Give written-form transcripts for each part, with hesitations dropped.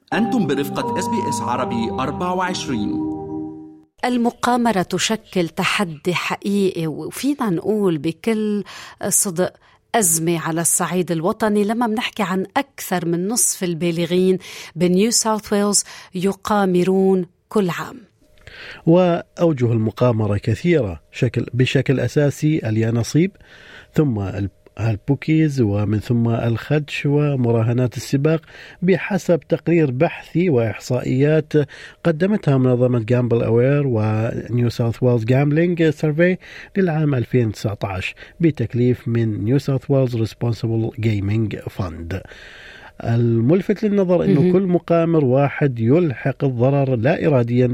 أنتم برفقة SBS عربي 24. المقامرة تشكل تحدي حقيقي، وفينا نقول بكل صدق أزمة على الصعيد الوطني لما بنحكي عن أكثر من نصف البالغين بنيو ساوث ويلز يقامرون كل عام. وأوجه المقامرة كثيرة بشكل أساسي اليانصيب، ثم البوكيز، ومن ثم الخدش ومراهنات السباق، بحسب تقرير بحثي وإحصائيات قدمتها منظمة جامبل أوير ونيو ساوث ويلز جامبلينج سيرفي للعام 2019 بتكليف من نيو ساوث ويلز ريسبونسبل جيمنج فند. الملفت للنظر أنه كل مقامر واحد يلحق الضرر لا إراديا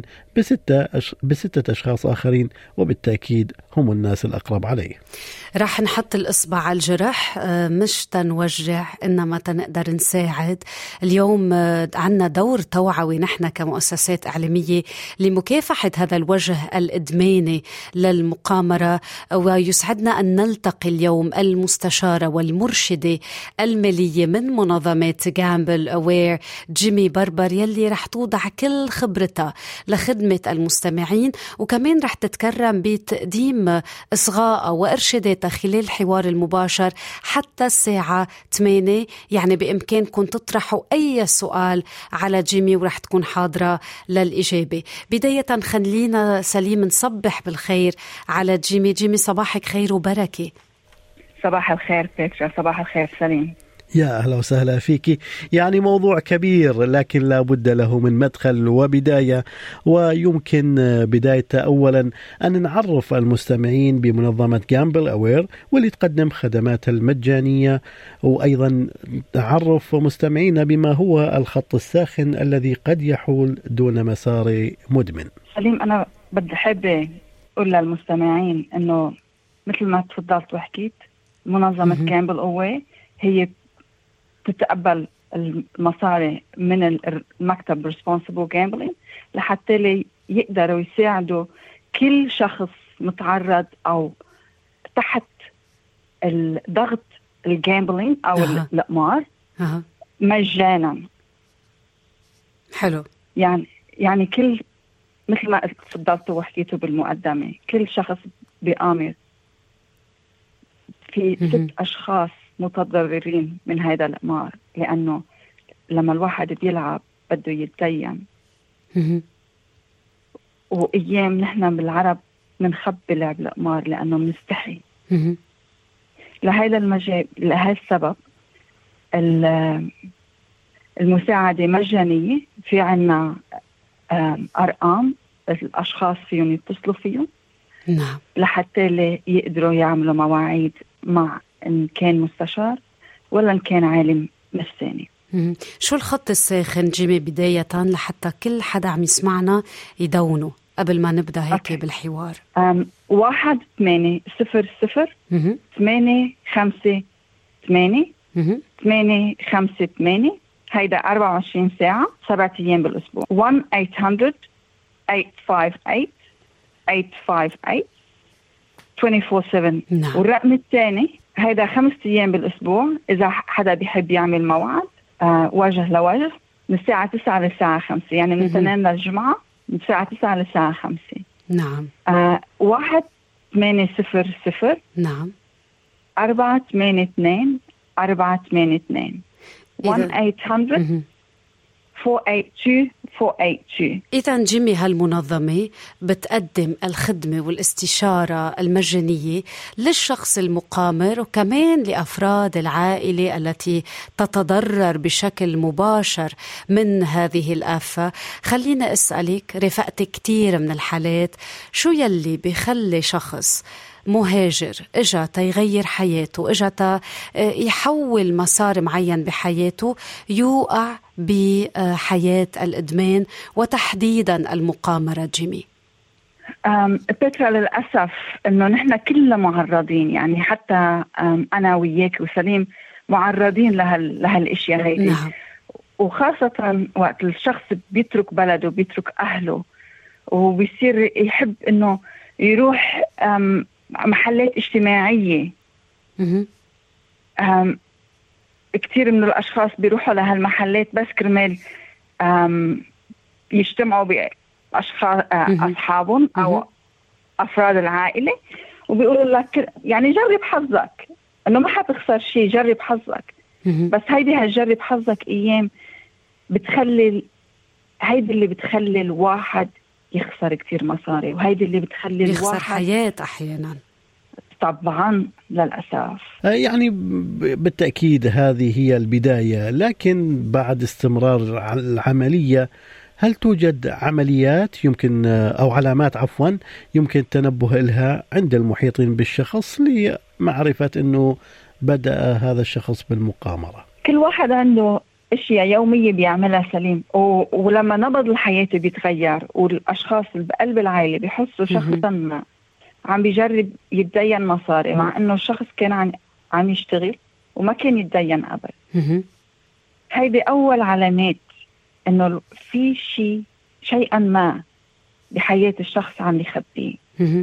بستة أشخاص آخرين، وبالتأكيد هم الناس الأقرب عليه. راح نحط الإصبع على الجرح، مش تنوجع إنما تنقدر نساعد. اليوم عنا دور توعوي نحن كمؤسسات إعلامية لمكافحة هذا الوجه الإدماني للمقامرة، ويسعدنا أن نلتقي اليوم المستشارة والمرشدة المالية من منظمة جامبل أوير جيمي بربر، يلي رح توضع كل خبرتها لخدمة المستمعين، وكمان رح تتكرم بتقديم إصغاء وإرشادات خلال الحوار المباشر حتى الساعة 8. يعني بإمكانكم تطرحوا أي سؤال على جيمي ورح تكون حاضرة للإجابة. بداية خلينا سليم نصبح بالخير على جيمي. جيمي، صباحك خير وبركة. صباح الخير بيترا. صباح الخير سليم. يا أهلا وسهلا فيك. يعني موضوع كبير لكن لا بد له من مدخل وبداية، ويمكن بداية أولا أن نعرف المستمعين بمنظمة جامبل أوير واللي تقدم خدماتها المجانية، وأيضا نعرف مستمعينا بما هو الخط الساخن الذي قد يحول دون مسار مدمن. سليم، أنا بدي حابة أقول للمستمعين أنه مثل ما تفضلت وحكيت، منظمة جامبل أوير هي تتقبل المصاري من المكتب Responsible Gambling لحتى يقدروا يساعدوا كل شخص متعرض أو تحت الضغط الجامبلينج أو القمار مجانا. حلو. يعني كل مثل ما تفضلتوا وحكيتوا بالمقدمة، كل شخص بيقامر في 6 أشخاص متضررين من هذا القمار، لأنه لما الواحد بيلعب بده يتزين، وأيام نحن بالعرب منخبي لعب القمار لأنه منستحي. لهذا المجال، لهذا السبب المساعدة مجانية. في عنا أرقام الأشخاص فيهم يتصلوا فيهم لحتى يقدروا يعملوا مواعيد مع إن كان مستشار ولا إن كان عالم نفساني. شو الخط الساخن جيمي بداية لحتى كل حدا عم يسمعنا يدونه قبل ما نبدأ هيك بالحوار؟ 1-800-558-858. هيدا 24 ساعة 7 أيام بالأسبوع. 1-800-858-858 24/7. والرقم الثاني هيدا 5 أيام بالأسبوع إذا حدا بيحب يعمل موعد وجه لوجه من الساعة 9 للساعة 5، يعني من الاثنين للجمعة من الساعة 9 للساعة 5. نعم. 1-800 نعم 482-482 1-800 482. إذن جيمي، هالمنظمة بتقدم الخدمة والاستشارة المجانية للشخص المقامر وكمان لأفراد العائلة التي تتضرر بشكل مباشر من هذه الآفة. خلينا أسألك، رفقت كتير من الحالات، شو يلي بيخلي شخص مهاجر اجا تيغير حياته، اجا يحول مسار معين بحياته، يوقع بحياة الإدمان وتحديدا المقامرة؟ جيمي بيترا، للأسف إنه نحن كلنا معرضين، يعني حتى أنا وياك وسليم معرضين لهالاشياء هيدي. نعم. وخاصة وقت الشخص بيترك بلده بيترك أهله وبيصير يحب إنه يروح محلات اجتماعية. كتير من الأشخاص بيروحوا لهالمحلات بس كرمال يجتمعوا بأشخاص أصحابهم أو أفراد العائلة وبيقولوا لك يعني جرب حظك، إنه ما حتخسر شيء، جرب حظك. بس هيدي هالجرب حظك أيام بتخلي هيدي اللي بتخلي الواحد يخسر كتير مصاري، وهيدي اللي بتخلي يخسر الواحد حياة أحيانا. طبعا للأسف. يعني بالتأكيد هذه هي البداية، لكن بعد استمرار العملية هل توجد عمليات يمكن أو علامات يمكن التنبه لها عند المحيطين بالشخص لمعرفة أنه بدأ هذا الشخص بالمقامرة؟ كل واحد عنده أشياء يومية بيعملها سليم، ولما نبض الحياة بيتغير والأشخاص بقلب العائلة بيحسوا شخصا ما عم بيجرب يتدين مصاري مع أنه الشخص كان عم يشتغل وما كان يتدين قبل. هيدي أول علامات أنه في شيئا ما بحياة الشخص عم يخبيه.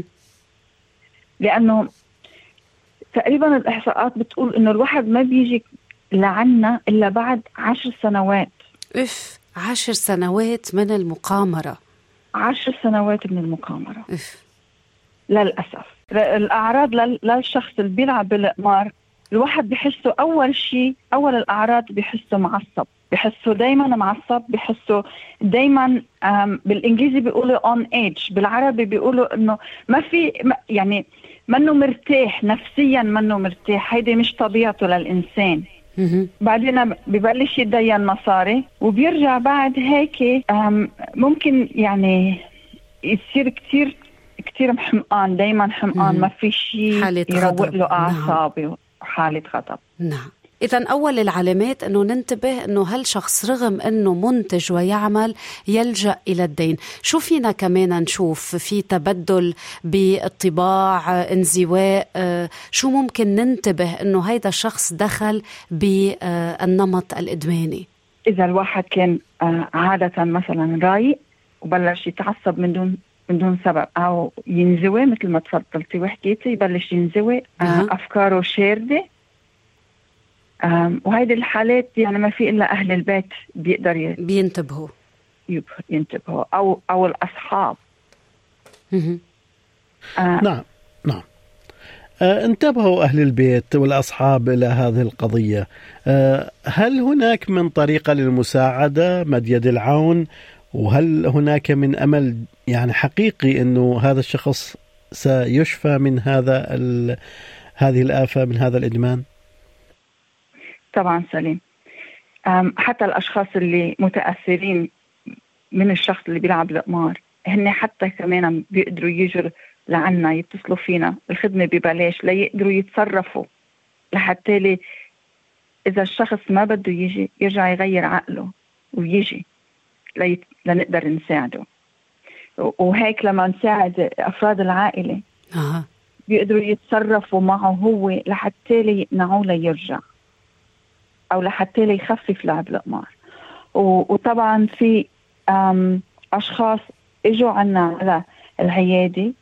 لأنه تقريبا الإحصاءات بتقول أنه الواحد ما بيجي لعنا إلا بعد 10 سنوات. 10 سنوات من المقامرة. 10 سنوات من المقامرة. للأسف الأعراض للشخص اللي بيلعب بالقمار، الواحد بيحسه أول الأعراض بيحسه معصب، بيحسه دايما معصب، بيحسه دايما بالإنجليزي بيقولوا on edge، بالعربي بيقولوا إنه ما في يعني منه مرتاح نفسيا، منه مرتاح. هيدي مش طبيعته للإنسان. بعدين ببلش يتدين مصاري وبيرجع بعد هيك ممكن يعني يصير كتير حمقان، دايما حمقان، ما في شيء يروق له أعصابه. حالة غضب. نعم. إذن أول العلامات أنه ننتبه أنه هالشخص رغم أنه منتج ويعمل يلجأ إلى الدين. شو فينا كمان نشوف؟ في تبدل بالطباع، انزواء، شو ممكن ننتبه أنه هيدا الشخص دخل بالنمط الإدماني؟ إذا الواحد كان عادة مثلا رايق وبلش يتعصب من دون سبب أو ينزوي مثل ما تفضلتي وحكيتي، يبلش ينزوي، أفكاره شاردة، وهيدي الحالات يعني ما في إلا أهل البيت بيقدر ينتبهوا أو الأصحاب. نعم. انتبهوا أهل البيت والأصحاب إلى هذه القضية. هل هناك من طريقة للمساعدة، مد يد العون، وهل هناك من أمل يعني حقيقي أنه هذا الشخص سيشفى من هذه الآفة، من هذا الإدمان؟ طبعا سليم. حتى الأشخاص اللي متأثرين من الشخص اللي بيلعب القمار هن حتى كمان بيقدروا يجوا لعنا، يتصلوا فينا، الخدمة ببلاش ليقدروا يتصرفوا لحتى إذا الشخص ما بده يجي يرجع يغير عقله ويجي لنقدر نساعده. وهيك لما نساعد أفراد العائلة بيقدروا يتصرفوا معه هو لحتى يقنعوه ليرجع أو لحتى يخفف لعب القمار. وطبعا في أشخاص إجوا عنا على العيادة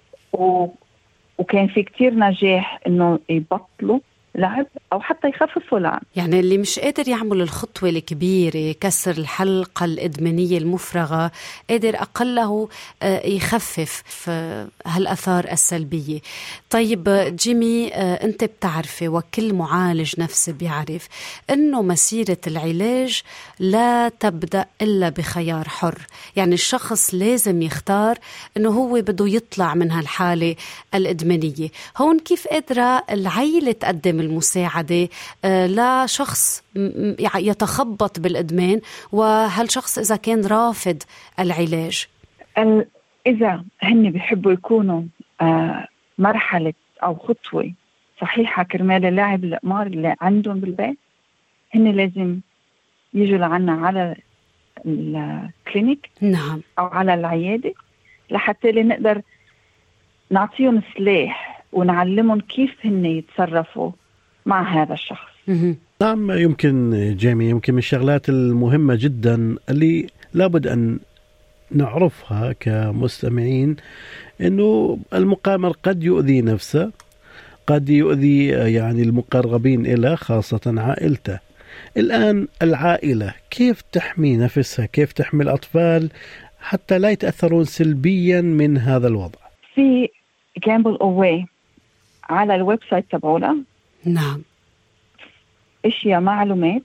وكان في كتير نجاح إنه يبطلوا لعب أو حتى يخففوا لعب. يعني اللي مش قادر يعمل الخطوة الكبيرة، كسر الحلقة الإدمانية المفرغة، قادر أقله يخفف هالأثار السلبية. طيب جيمي، أنت بتعرفي وكل معالج نفسي بيعرف أنه مسيرة العلاج لا تبدأ إلا بخيار حر. يعني الشخص لازم يختار أنه هو بده يطلع من هالحالة الإدمانية. هون كيف قادرة العائلة تقدم المساعدة لشخص يتخبط بالإدمان، وهالشخص إذا كان رافض العلاج؟ إذا هن بيحبوا يكونوا مرحلة أو خطوة صحيحة كرمال اللاعب القمار اللي عندهم بالبيت، هن لازم يجوا لعنا على الكلينيك. نعم. أو على العيادة لحتى نقدر نعطيهم سلاح ونعلمهم كيف هن يتصرفوا مع هذا الشخص. نعم. يمكن جيمي، يمكن من الشغلات المهمة جدا اللي لابد أن نعرفها كمستمعين إنه المقامر قد يؤذي نفسه، قد يؤذي يعني المقربين إليه خاصة عائلته. الآن العائلة كيف تحمي نفسها، كيف تحمي الأطفال حتى لا يتأثرون سلبيا من هذا الوضع؟ في جامبل أواي على الويب سايت تبعونا نعم اشياء معلومات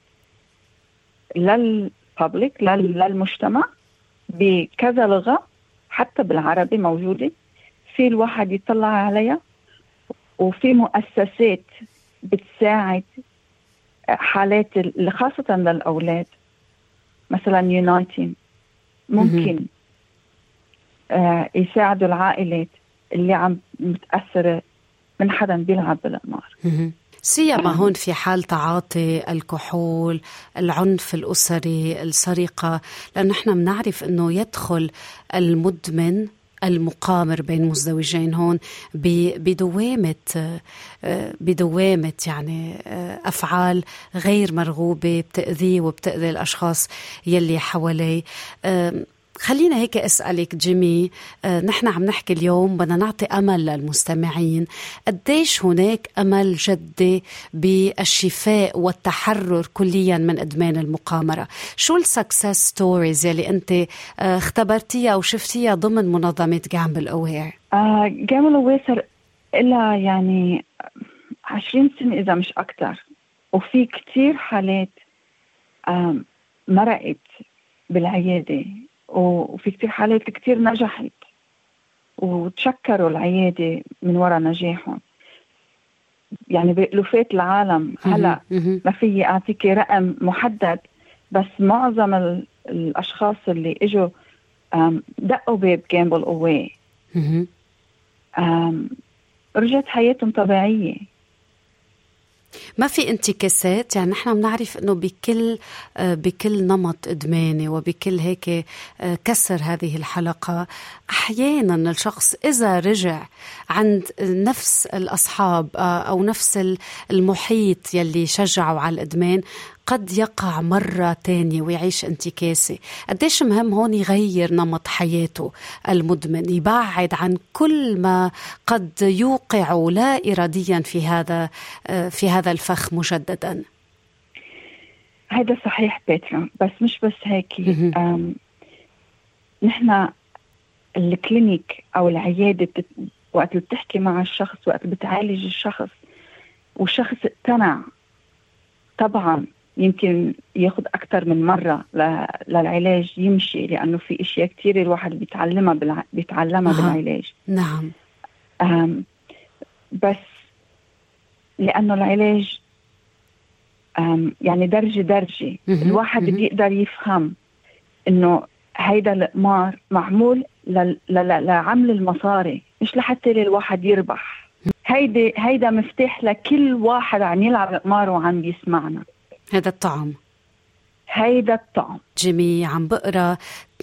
للبابليك للمجتمع بكذا لغة، حتى بالعربي موجودة، في الواحد يطلع عليها. وفي مؤسسات بتساعد حالات خاصة للأولاد، مثلا يونايتين ممكن يساعدوا العائلات اللي عم متأثرة من حدا بيلعب بالقمار. سيما هون في حال تعاطي الكحول، العنف الأسري، السرقة، لأن احنا بنعرف أنه يدخل المدمن المقامر بين مزدوجين هون بدوامة يعني أفعال غير مرغوبة بتأذيه وبتأذي الأشخاص يلي حواليه. خلينا هيك أسألك جيمي، نحن عم نحكي اليوم بدنا نعطي أمل للمستمعين، قديش هناك أمل جدي بالشفاء والتحرر كليا من إدمان المقامرة؟ شو السكسس ستوريز يلي أنت اختبرتيها وشفتيها ضمن منظمة جامبل أوير؟ جامبل أوير صار إلها يعني 20 سنة إذا مش أكتر، وفي كتير حالات مرقت بالعيادة، وفي كتير حالات كتير نجحت وتشكروا العيادة من وراء نجاحهم. يعني بألوفات العالم. هلأ ما فيي أعطيك رقم محدد، بس معظم الأشخاص اللي إجوا دقوا باب جامبل أواي رجعت حياتهم طبيعية. ما في انتكاسات، يعني نحن بنعرف انه بكل نمط ادماني وبكل هيك كسر هذه الحلقة، احيانا الشخص اذا رجع عند نفس الاصحاب او نفس المحيط يلي شجعوا على الادمان قد يقع مرة تانية ويعيش انتكاسة. قديش مهم هون يغير نمط حياته المدمن، يبعد عن كل ما قد يوقع لا إراديا في هذا الفخ مجددا. هذا صحيح بيترا، بس مش بس هيك. نحن الكلينيك أو العيادة وقت اللي بتحكي مع الشخص، وقت بتعالج الشخص والشخص اقتنع، طبعا يمكن ياخد أكتر من مرة للعلاج يمشي، لأنه في إشياء كتير الواحد بيتعلمها بالعلاج. نعم. بس لأنه العلاج يعني درجة الواحد بيقدر يفهم إنه هيدا القمار معمول لعمل المصاري، مش لحتى الواحد يربح. هيدا مفتاح لكل واحد عم يلعب قمار وعم بيسمعنا. هيدا الطعم. جيمي، عم بقرأ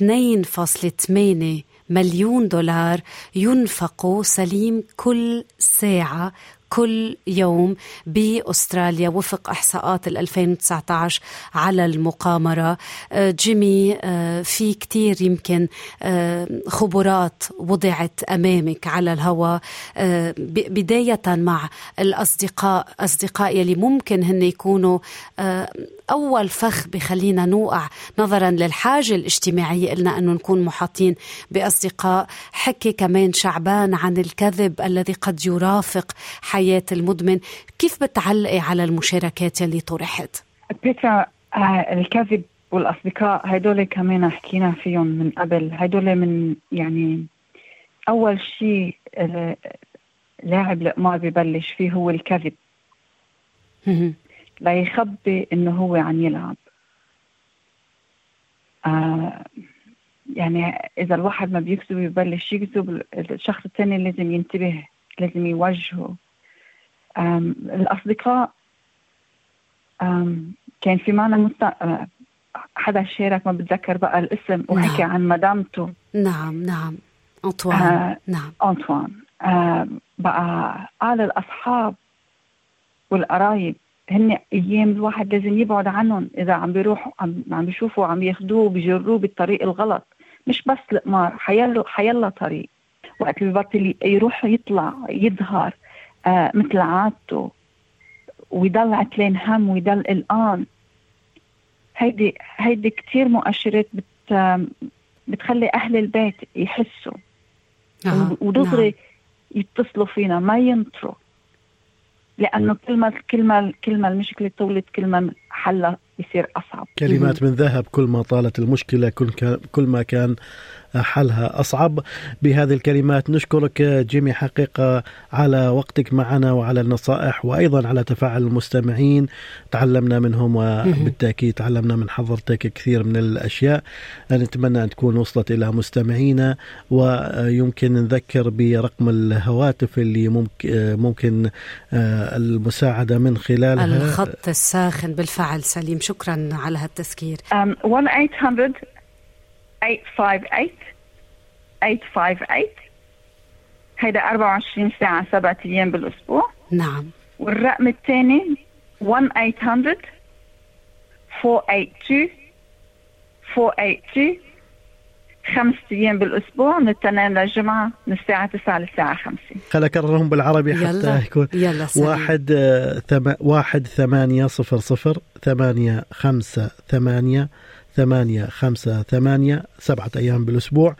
2.8 مليون دولار ينفقوا سليم كل ساعة كل يوم بأستراليا وفق إحصاءات 2019 على المقامرة. جيمي، في كتير يمكن خبرات وضعت أمامك على الهواء، بداية مع أصدقاء يلي ممكن هن يكونوا أول فخ بخلينا نوقع نظرا للحاجة الاجتماعية إلنا أنه نكون محاطين بأصدقاء. حكي كمان شعبان عن الكذب الذي قد يرافق حياة المدمن. كيف بتعلقي على المشاركات اللي طرحت؟ بيترا، الكذب والأصدقاء هيدول كمان حكينا فيهم من قبل. هيدول من يعني أول شيء لاعب القمار ببلش فيه هو الكذب، لا يخبي إنه هو عم يلعب. يعني إذا الواحد ما بيكذب يبلش يكذب، الشخص الثاني لازم ينتبه، لازم يوجهه. الأصدقاء كان في معنا حدا شارك، ما بتذكر بقى الاسم، وحكي عن مدامته. نعم أنطوان. أنطوان. بقى قال الأصحاب والقرايب هن أيام الواحد لازم يبعد عنهم إذا عم بيروحوا عم بيشوفوا عم ياخدوه بيجروه بالطريق الغلط. مش بس القمار، حيلا طريق. وقت ببطل يروح يطلع يظهر مثل عادته ويضل عتلين هم ويضل قلقان، هيدي كتير مؤشرات بتخلي أهل البيت يحسوا ودغري يتصلوا فينا، ما ينطروا، لأنه كل ما المشكلة طولت كل ما حلها يصير أصعب. كلمات من ذهب، كل ما طالت المشكلة كل ما كان حلها أصعب. بهذه الكلمات نشكرك جيمي حقيقة على وقتك معنا وعلى النصائح، وأيضا على تفاعل المستمعين، تعلمنا منهم وبالتأكيد تعلمنا من حضرتك كثير من الأشياء. نتمنى أن تكون وصلت إلى مستمعينا، ويمكن نذكر برقم الهواتف اللي ممكن المساعدة من خلالها. الخط الساخن بالفعل سليم، شكرا على هالتذكير. 1-800 858 هيدا 24 ساعة 7 أيام بالأسبوع. نعم. والرقم الثاني 1-800 482 5 أيام بالأسبوع من الاثنين للجمعة من الساعة 9 للساعة 5. خلينا أكررهم بالعربي حتى يكون 1-800-858-858 7 أيام بالأسبوع.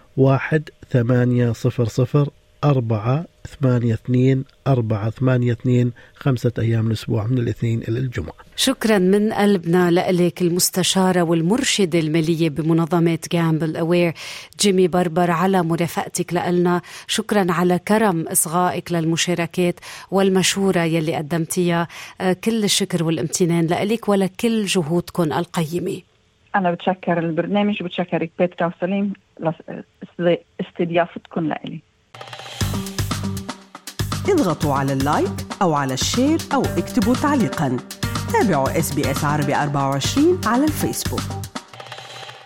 1-800-482-482 5 أيام الأسبوع من الاثنين إلى الجمعة. شكرا من قلبنا لك المستشارة والمرشدة المالية بمنظمة جامبل أوير جيمي بربر على مرافقتك لنا. شكرا على كرم إصغائك للمشاركات والمشورة يلي قدمتيها. كل الشكر والامتنان لك ولكل جهودكم القيمة. أنا بتشكر البرنامج وبتشكرك بيترا وسليم لاستضافتكم لإلي. اضغطوا على اللايك أو على الشير أو اكتبوا تعليقاً. تابعوا SBS عربي 24 على الفيسبوك.